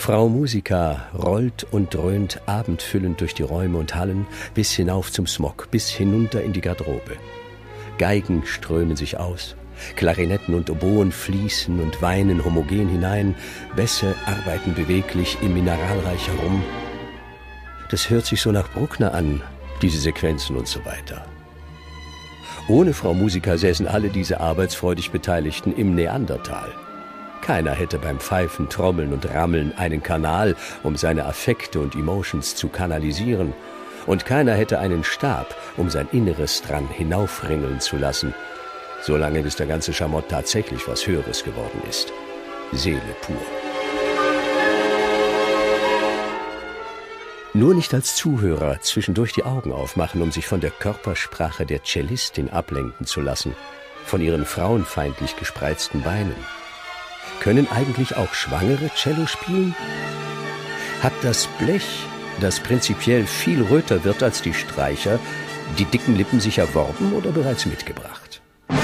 Frau Musica rollt und dröhnt abendfüllend durch die Räume und Hallen bis hinauf zum Smog, bis hinunter in die Garderobe. Geigen strömen sich aus, Klarinetten und Oboen fließen und weinen homogen hinein, Bässe arbeiten beweglich im Mineralreich herum. Das hört sich so nach Bruckner an, diese Sequenzen und so weiter. Ohne Frau Musica säßen alle diese arbeitsfreudig Beteiligten im Neandertal. Keiner hätte beim Pfeifen, Trommeln und Rammeln einen Kanal, um seine Affekte und Emotions zu kanalisieren. Und keiner hätte einen Stab, um sein Inneres dran hinaufringeln zu lassen, solange bis der ganze Schamott tatsächlich was Höheres geworden ist. Seele pur. Nur nicht als Zuhörer zwischendurch die Augen aufmachen, um sich von der Körpersprache der Cellistin ablenken zu lassen, von ihren frauenfeindlich gespreizten Beinen. Können eigentlich auch Schwangere Cello spielen? Hat das Blech, das prinzipiell viel röter wird als die Streicher, die dicken Lippen sich erworben oder bereits mitgebracht?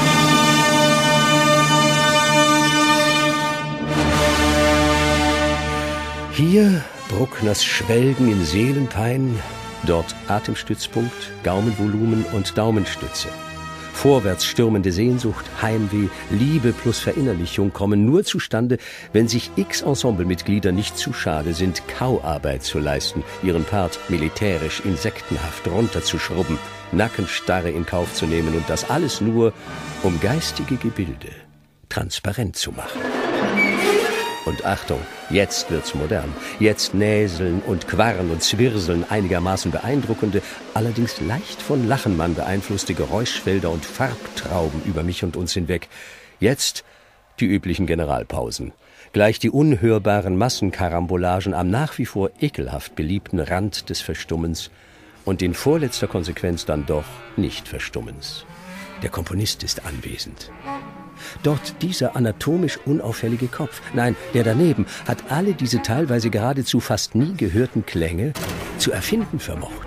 Hier Bruckners Schwelgen in Seelenpein, dort Atemstützpunkt, Gaumenvolumen und Daumenstütze. Vorwärts stürmende Sehnsucht, Heimweh, Liebe plus Verinnerlichung kommen nur zustande, wenn sich X-Ensemblemitglieder nicht zu schade sind, Kauarbeit zu leisten, ihren Part militärisch insektenhaft runterzuschrubben, Nackenstarre in Kauf zu nehmen und das alles nur, um geistige Gebilde transparent zu machen. Und Achtung, jetzt wird's modern. Jetzt näseln und quarren und zwirseln einigermaßen beeindruckende, allerdings leicht von Lachenmann beeinflusste Geräuschfelder und Farbtrauben über mich und uns hinweg. Jetzt die üblichen Generalpausen. Gleich die unhörbaren Massenkarambolagen am nach wie vor ekelhaft beliebten Rand des Verstummens und in vorletzter Konsequenz dann doch Nicht-Verstummens. Der Komponist ist anwesend. Dort dieser anatomisch unauffällige Kopf, nein, der daneben, hat alle diese teilweise geradezu fast nie gehörten Klänge zu erfinden vermocht.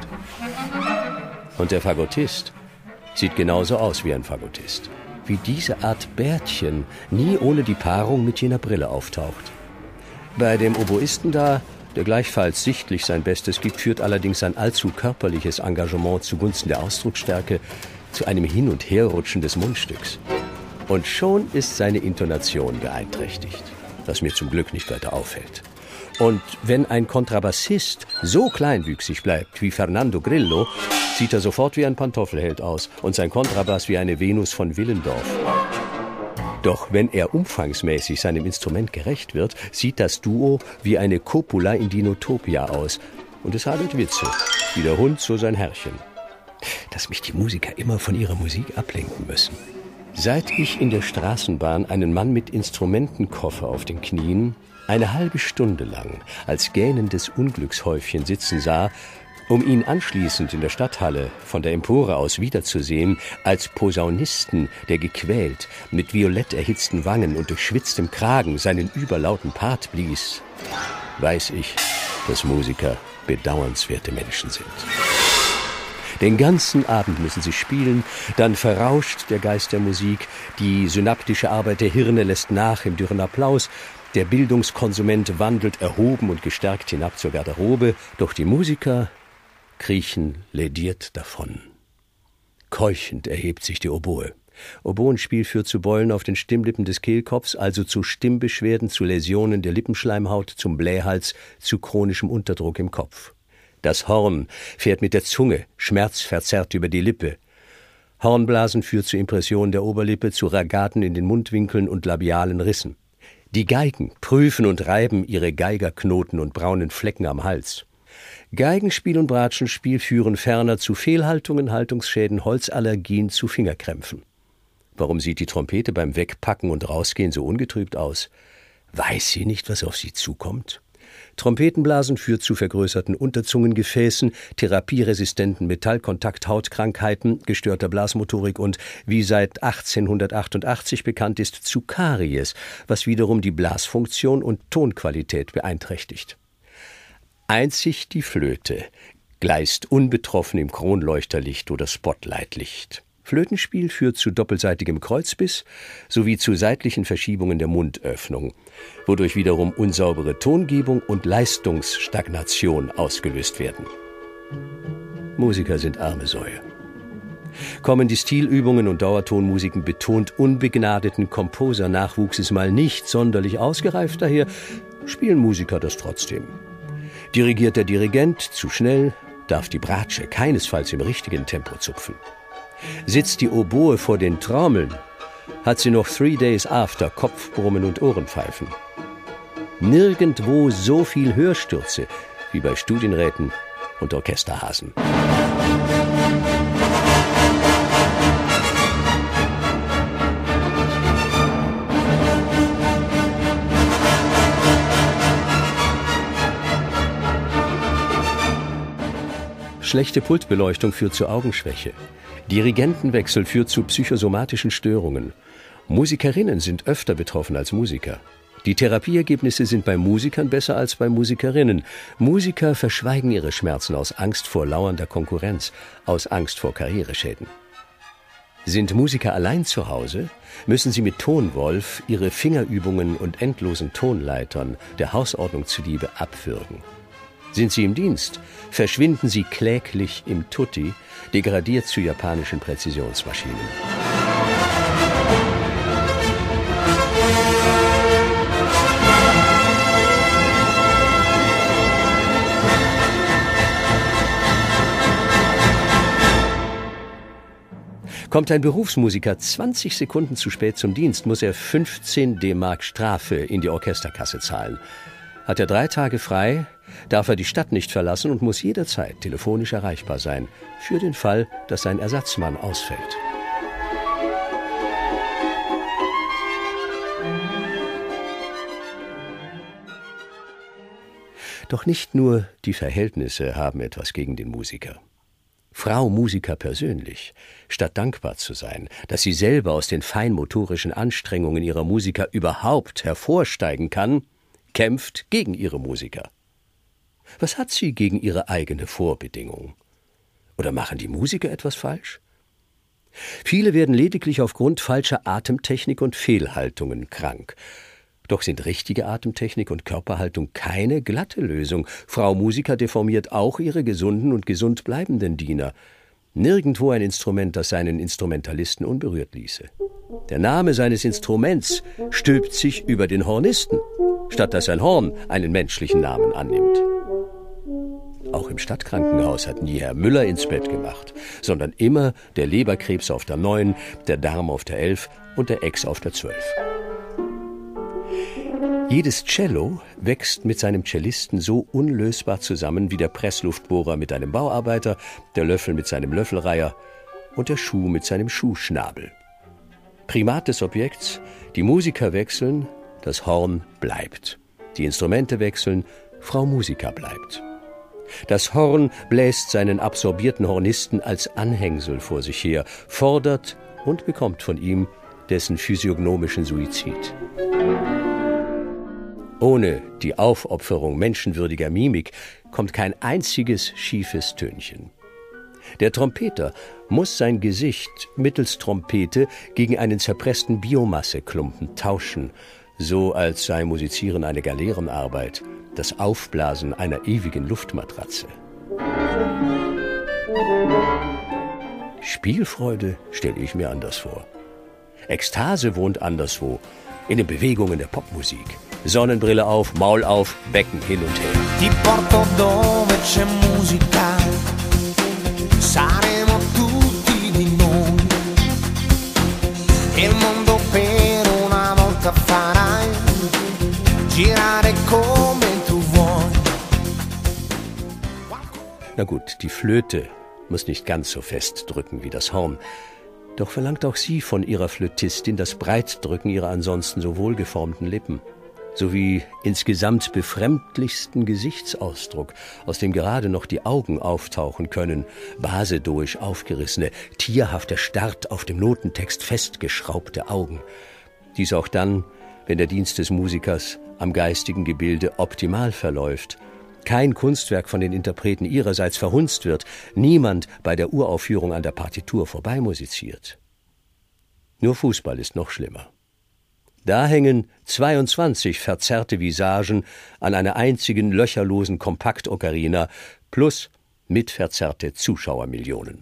Und der Fagottist sieht genauso aus wie ein Fagottist. Wie diese Art Bärtchen nie ohne die Paarung mit jener Brille auftaucht. Bei dem Oboisten da, der gleichfalls sichtlich sein Bestes gibt, führt allerdings sein allzu körperliches Engagement zugunsten der Ausdrucksstärke zu einem Hin- und Herrutschen des Mundstücks. Und schon ist seine Intonation beeinträchtigt, was mir zum Glück nicht weiter auffällt. Und wenn ein Kontrabassist so kleinwüchsig bleibt wie Fernando Grillo, sieht er sofort wie ein Pantoffelheld aus und sein Kontrabass wie eine Venus von Willendorf. Doch wenn er umfangsmäßig seinem Instrument gerecht wird, sieht das Duo wie eine Copula in Dinotopia aus. Und es habet Witze, wie der Hund so sein Herrchen. Dass mich die Musiker immer von ihrer Musik ablenken müssen. Seit ich in der Straßenbahn einen Mann mit Instrumentenkoffer auf den Knien eine halbe Stunde lang als gähnendes Unglückshäufchen sitzen sah, um ihn anschließend in der Stadthalle von der Empore aus wiederzusehen, als Posaunisten, der gequält, mit violett erhitzten Wangen und durchschwitztem Kragen seinen überlauten Part blies, weiß ich, dass Musiker bedauernswerte Menschen sind. Den ganzen Abend müssen sie spielen, dann verrauscht der Geist der Musik, die synaptische Arbeit der Hirne lässt nach im dürren Applaus, der Bildungskonsument wandelt erhoben und gestärkt hinab zur Garderobe, doch die Musiker kriechen lediert davon. Keuchend erhebt sich die Oboe. Oboenspiel führt zu Beulen auf den Stimmlippen des Kehlkopfs, also zu Stimmbeschwerden, zu Läsionen der Lippenschleimhaut, zum Blähhals, zu chronischem Unterdruck im Kopf. Das Horn fährt mit der Zunge, schmerzverzerrt über die Lippe. Hornblasen führt zu Impressionen der Oberlippe, zu Ragaten in den Mundwinkeln und labialen Rissen. Die Geigen prüfen und reiben ihre Geigerknoten und braunen Flecken am Hals. Geigenspiel und Bratschenspiel führen ferner zu Fehlhaltungen, Haltungsschäden, Holzallergien, zu Fingerkrämpfen. Warum sieht die Trompete beim Wegpacken und Rausgehen so ungetrübt aus? Weiß sie nicht, was auf sie zukommt? Trompetenblasen führt zu vergrößerten Unterzungengefäßen, therapieresistenten Metallkontakt-Hautkrankheiten, gestörter Blasmotorik und, wie seit 1888 bekannt ist, zu Karies, was wiederum die Blasfunktion und Tonqualität beeinträchtigt. Einzig die Flöte gleist unbetroffen im Kronleuchterlicht oder Spotlightlicht. Flötenspiel führt zu doppelseitigem Kreuzbiss sowie zu seitlichen Verschiebungen der Mundöffnung, wodurch wiederum unsaubere Tongebung und Leistungsstagnation ausgelöst werden. Musiker sind arme Säue. Kommen die Stilübungen und Dauertonmusiken betont unbegnadeten Komposernachwuchses mal nicht sonderlich ausgereift daher, spielen Musiker das trotzdem. Dirigiert der Dirigent zu schnell, darf die Bratsche keinesfalls im richtigen Tempo zupfen. Sitzt die Oboe vor den Trommeln, hat sie noch 3 Days After Kopfbrummen und Ohrenpfeifen. Nirgendwo so viel Hörstürze wie bei Studienräten und Orchesterhasen. Schlechte Pultbeleuchtung führt zu Augenschwäche. Dirigentenwechsel führt zu psychosomatischen Störungen. Musikerinnen sind öfter betroffen als Musiker. Die Therapieergebnisse sind bei Musikern besser als bei Musikerinnen. Musiker verschweigen ihre Schmerzen aus Angst vor lauernder Konkurrenz, aus Angst vor Karriereschäden. Sind Musiker allein zu Hause, müssen sie mit Tonwolf ihre Fingerübungen und endlosen Tonleitern der Hausordnung zuliebe abwürgen. Sind sie im Dienst, verschwinden sie kläglich im Tutti, degradiert zu japanischen Präzisionsmaschinen. Kommt ein Berufsmusiker 20 Sekunden zu spät zum Dienst, muss er 15 D-Mark Strafe in die Orchesterkasse zahlen. Hat er 3 Tage frei, darf er die Stadt nicht verlassen und muss jederzeit telefonisch erreichbar sein, für den Fall, dass sein Ersatzmann ausfällt. Doch nicht nur die Verhältnisse haben etwas gegen den Musiker. Frau Musiker persönlich, statt dankbar zu sein, dass sie selber aus den feinmotorischen Anstrengungen ihrer Musiker überhaupt hervorsteigen kann, kämpft gegen ihre Musiker. Was hat sie gegen ihre eigene Vorbedingung? Oder machen die Musiker etwas falsch? Viele werden lediglich aufgrund falscher Atemtechnik und Fehlhaltungen krank. Doch sind richtige Atemtechnik und Körperhaltung keine glatte Lösung. Frau Musiker deformiert auch ihre gesunden und gesund bleibenden Diener. Nirgendwo ein Instrument, das seinen Instrumentalisten unberührt ließe. Der Name seines Instruments stülpt sich über den Hornisten, statt dass ein Horn einen menschlichen Namen annimmt. Auch im Stadtkrankenhaus hat nie Herr Müller ins Bett gemacht, sondern immer der Leberkrebs auf der 9, der Darm auf der 11 und der Ex auf der 12. Jedes Cello wächst mit seinem Cellisten so unlösbar zusammen wie der Pressluftbohrer mit einem Bauarbeiter, der Löffel mit seinem Löffelreiher und der Schuh mit seinem Schuhschnabel. Primat des Objekts, die Musiker wechseln, das Horn bleibt. Die Instrumente wechseln, Frau Musiker bleibt. Das Horn bläst seinen absorbierten Hornisten als Anhängsel vor sich her, fordert und bekommt von ihm dessen physiognomischen Suizid. Ohne die Aufopferung menschenwürdiger Mimik kommt kein einziges schiefes Tönchen. Der Trompeter muss sein Gesicht mittels Trompete gegen einen zerpressten Biomasseklumpen tauschen, so als sei Musizieren eine Galeerenarbeit, das Aufblasen einer ewigen Luftmatratze. Spielfreude stelle ich mir anders vor. Ekstase wohnt anderswo, in den Bewegungen der Popmusik. Sonnenbrille auf, Maul auf, Becken hin und her. Ti porto dove c'è musica, saremo tutti di noi. Il mondo per una volta farai girare come tu vuoi. Na gut, die Flöte muss nicht ganz so fest drücken wie das Horn. Doch verlangt auch sie von ihrer Flötistin das Breitdrücken ihrer ansonsten so wohlgeformten Lippen, sowie insgesamt befremdlichsten Gesichtsausdruck, aus dem gerade noch die Augen auftauchen können, basedoisch aufgerissene, tierhaft erstarrt auf dem Notentext festgeschraubte Augen. Dies auch dann, wenn der Dienst des Musikers am geistigen Gebilde optimal verläuft kein Kunstwerk von den Interpreten ihrerseits verhunzt wird, niemand bei der Uraufführung an der Partitur vorbeimusiziert. Nur Fußball ist noch schlimmer. Da hängen 22 verzerrte Visagen an einer einzigen löcherlosen Kompaktokarina plus mitverzerrte Zuschauermillionen.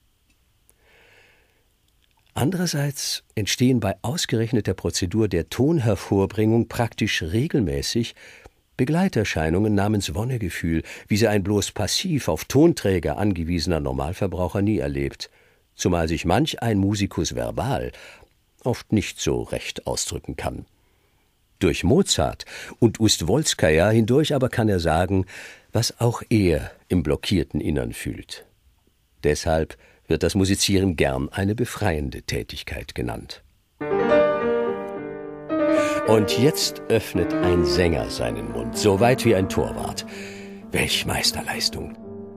Andererseits entstehen bei ausgerechneter Prozedur der Tonhervorbringung praktisch regelmäßig Begleiterscheinungen namens Wonnegefühl, wie sie ein bloß passiv auf Tonträger angewiesener Normalverbraucher nie erlebt, zumal sich manch ein Musikus verbal oft nicht so recht ausdrücken kann. Durch Mozart und Ustwolskaja hindurch aber kann er sagen, was auch er im blockierten Innern fühlt. Deshalb wird das Musizieren gern eine befreiende Tätigkeit genannt. Und jetzt öffnet ein Sänger seinen Mund, so weit wie ein Torwart. Welch Meisterleistung!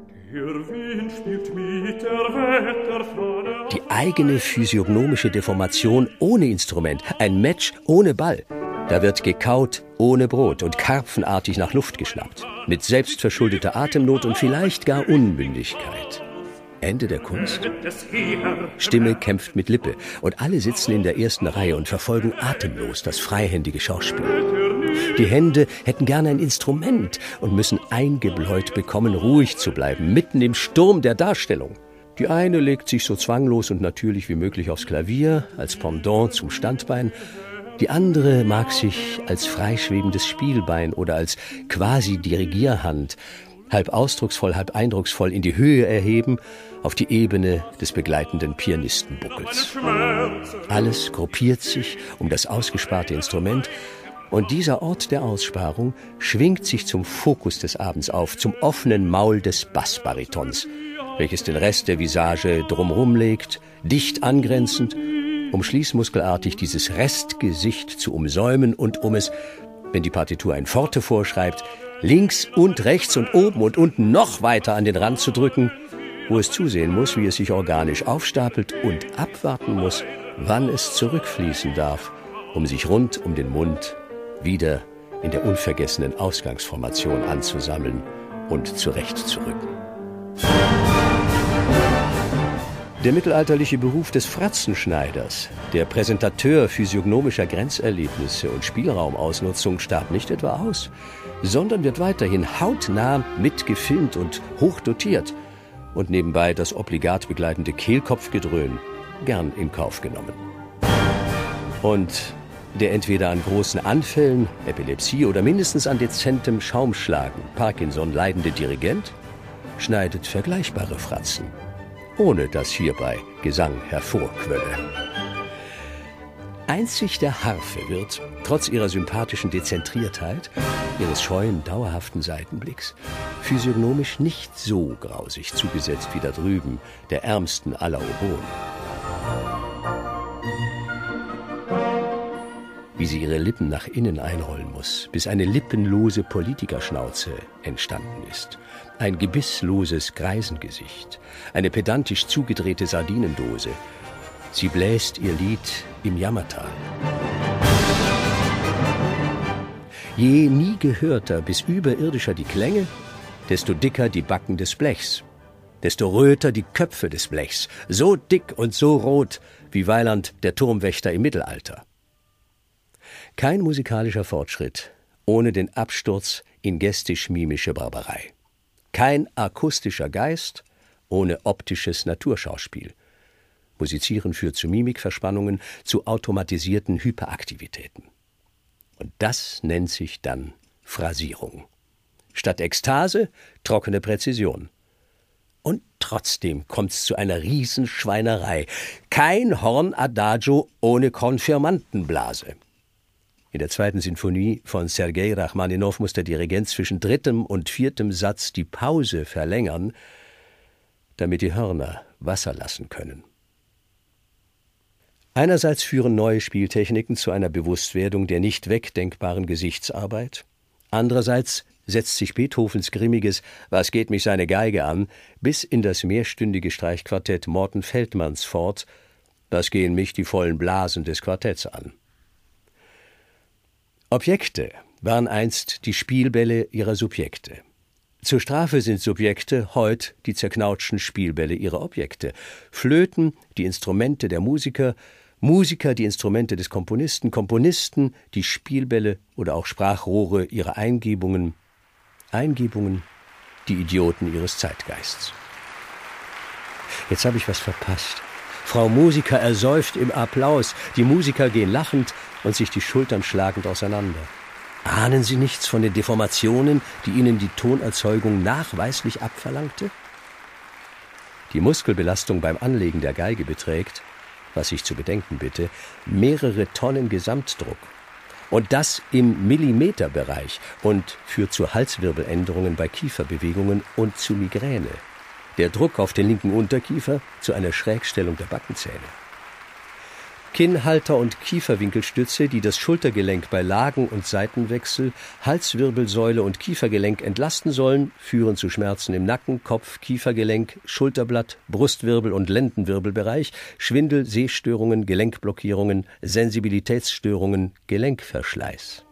Die eigene physiognomische Deformation ohne Instrument, ein Match ohne Ball. Da wird gekaut ohne Brot und karpfenartig nach Luft geschnappt, mit selbstverschuldeter Atemnot und vielleicht gar Unmündigkeit. Ende der Kunst? Stimme kämpft mit Lippe und alle sitzen in der ersten Reihe und verfolgen atemlos das freihändige Schauspiel. Die Hände hätten gerne ein Instrument und müssen eingebläut bekommen, ruhig zu bleiben, mitten im Sturm der Darstellung. Die eine legt sich so zwanglos und natürlich wie möglich aufs Klavier, als Pendant zum Standbein. Die andere mag sich als freischwebendes Spielbein oder als quasi Dirigierhand halb ausdrucksvoll, halb eindrucksvoll in die Höhe erheben, auf die Ebene des begleitenden Pianistenbuckels. Alles gruppiert sich um das ausgesparte Instrument, und dieser Ort der Aussparung schwingt sich zum Fokus des Abends auf, zum offenen Maul des Bassbaritons, welches den Rest der Visage drumrum legt, dicht angrenzend, um schließmuskelartig dieses Restgesicht zu umsäumen und um es, wenn die Partitur ein Forte vorschreibt, links und rechts und oben und unten noch weiter an den Rand zu drücken, wo es zusehen muss, wie es sich organisch aufstapelt und abwarten muss, wann es zurückfließen darf, um sich rund um den Mund wieder in der unvergessenen Ausgangsformation anzusammeln und zurechtzurücken. Der mittelalterliche Beruf des Fratzenschneiders, der Präsentateur physiognomischer Grenzerlebnisse und Spielraumausnutzung starb nicht etwa aus, sondern wird weiterhin hautnah mitgefilmt und hochdotiert und nebenbei das obligat begleitende Kehlkopfgedröhn gern in Kauf genommen. Und der entweder an großen Anfällen, Epilepsie oder mindestens an dezentem Schaumschlagen, Parkinson leidende Dirigent schneidet vergleichbare Fratzen, ohne dass hierbei Gesang hervorquölle. Einzig der Harfe wird, trotz ihrer sympathischen Dezentriertheit, ihres scheuen, dauerhaften Seitenblicks, physiognomisch nicht so grausig zugesetzt wie da drüben, der ärmsten aller Oboen. Wie sie ihre Lippen nach innen einrollen muss, bis eine lippenlose Politikerschnauze entstanden ist. Ein gebissloses Greisengesicht, eine pedantisch zugedrehte Sardinendose. Sie bläst ihr Lied im Jammertal. Je nie gehörter bis überirdischer die Klänge, desto dicker die Backen des Blechs, desto röter die Köpfe des Blechs, so dick und so rot wie Weiland der Turmwächter im Mittelalter. Kein musikalischer Fortschritt ohne den Absturz in gestisch-mimische Barbarei. Kein akustischer Geist ohne optisches Naturschauspiel. Musizieren führt zu Mimikverspannungen, zu automatisierten Hyperaktivitäten. Und das nennt sich dann Phrasierung. Statt Ekstase trockene Präzision. Und trotzdem kommt's zu einer Riesenschweinerei. Kein Horn-Adagio ohne Konfirmandenblase. In der 2. Sinfonie von Sergei Rachmaninow muss der Dirigent zwischen 3. und 4. Satz die Pause verlängern, damit die Hörner Wasser lassen können. Einerseits führen neue Spieltechniken zu einer Bewusstwerdung der nicht wegdenkbaren Gesichtsarbeit. Andererseits setzt sich Beethovens grimmiges »Was geht mich seine Geige an« bis in das mehrstündige Streichquartett Morten Feldmanns fort, »Was gehen mich die vollen Blasen des Quartetts an«. Objekte waren einst die Spielbälle ihrer Subjekte. Zur Strafe sind Subjekte heut die zerknautschten Spielbälle ihrer Objekte. Flöten die Instrumente der Musiker, Musiker die Instrumente des Komponisten, Komponisten die Spielbälle oder auch Sprachrohre ihrer Eingebungen, Eingebungen die Idioten ihres Zeitgeists. Jetzt habe ich was verpasst. Frau Musiker ersäuft im Applaus, die Musiker gehen lachend und sich die Schultern schlagend auseinander. Ahnen Sie nichts von den Deformationen, die Ihnen die Tonerzeugung nachweislich abverlangte? Die Muskelbelastung beim Anlegen der Geige beträgt, was ich zu bedenken bitte, mehrere Tonnen Gesamtdruck. Und das im Millimeterbereich und führt zu Halswirbeländerungen bei Kieferbewegungen und zu Migräne. Der Druck auf den linken Unterkiefer zu einer Schrägstellung der Backenzähne. Kinnhalter und Kieferwinkelstütze, die das Schultergelenk bei Lagen- und Seitenwechsel, Halswirbelsäule und Kiefergelenk entlasten sollen, führen zu Schmerzen im Nacken, Kopf, Kiefergelenk, Schulterblatt, Brustwirbel- und Lendenwirbelbereich, Schwindel, Sehstörungen, Gelenkblockierungen, Sensibilitätsstörungen, Gelenkverschleiß.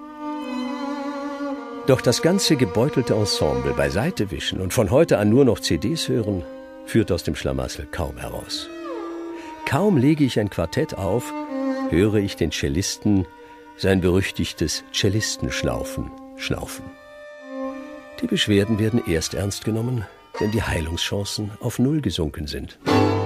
Doch das ganze gebeutelte Ensemble beiseite wischen und von heute an nur noch CDs hören, führt aus dem Schlamassel kaum heraus. Kaum lege ich ein Quartett auf, höre ich den Cellisten sein berüchtigtes Cellistenschnaufen schnaufen. Die Beschwerden werden erst ernst genommen, wenn die Heilungschancen auf Null gesunken sind.